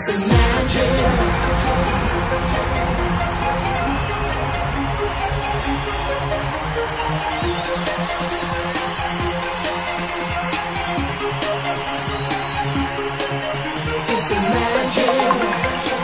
It's a magic. It's a magic.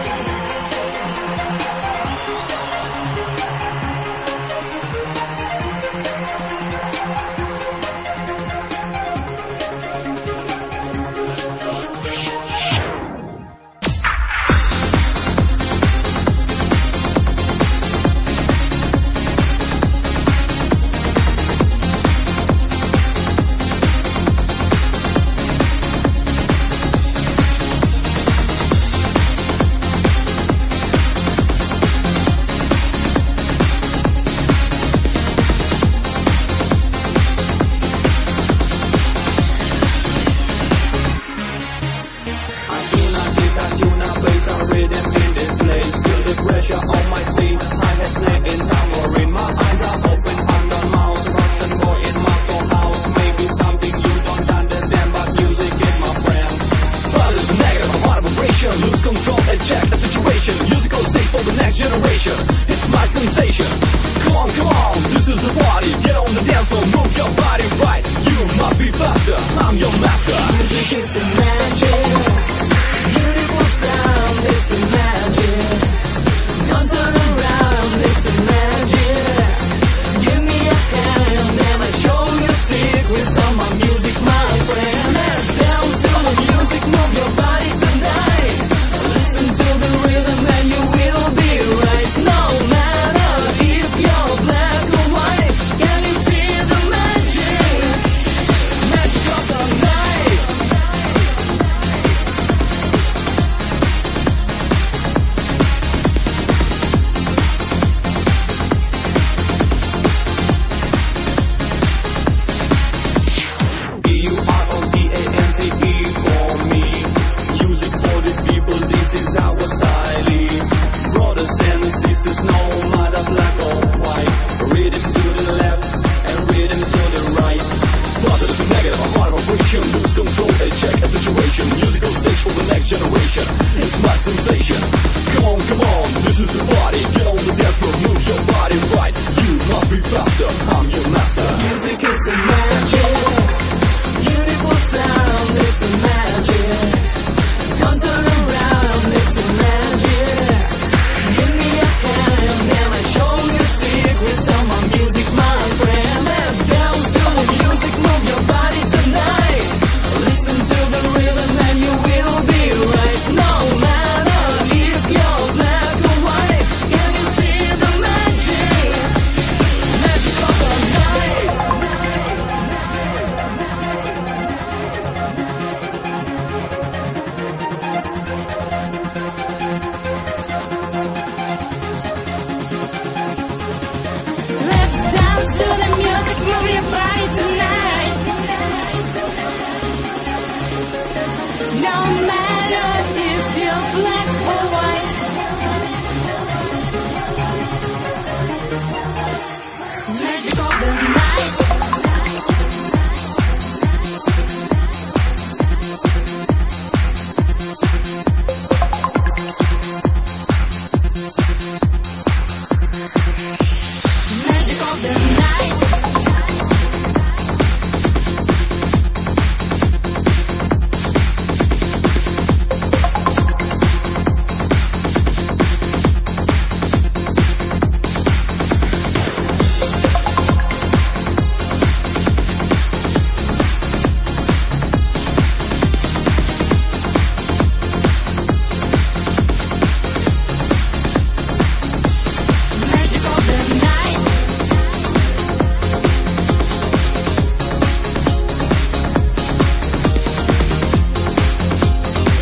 It's my sensation. Come on, this is the party. Get on the dance floor, move your body right. You must be faster, I'm your master. Music is a magic, beautiful sound, it's a magic. Don't turn around, it's a magic. Give me a hand and I show you secrets of my music, my friend. Let's dance to the music, move your body tonight. Listen to the rhythm and you will be right. No matter if you're black or white, can you see the magic? Magic of the night. E-U-R-O-D-A-N-C-E for me. Music for the people, this is our style. Brothers and sisters, no matter black or white. Rhythm to the left and rhythm to the right. Positive, negative, a heart vibration. Lose control and check a situation. Musical stage for the next generation. It's my sensation. Come on, this is the party. Get on the dance floor, move your body right. You must be faster, I'm your master. Music is a magic, beautiful sound, it's a magic. Don't turn around, it's a magic. Give me a hand and I show you secrets of my music, my friend. Let's dance to the music, move your body tonight. Listen to the rhythm and you will be right. No matter if you're black or white, can you see the magic? Magic of the night. Let's dance to the music, move your body tonight. No matter if you're black or white. Magic of the night. Magic of the night. Magic of the night.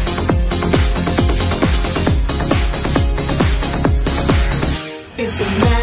It's a magic.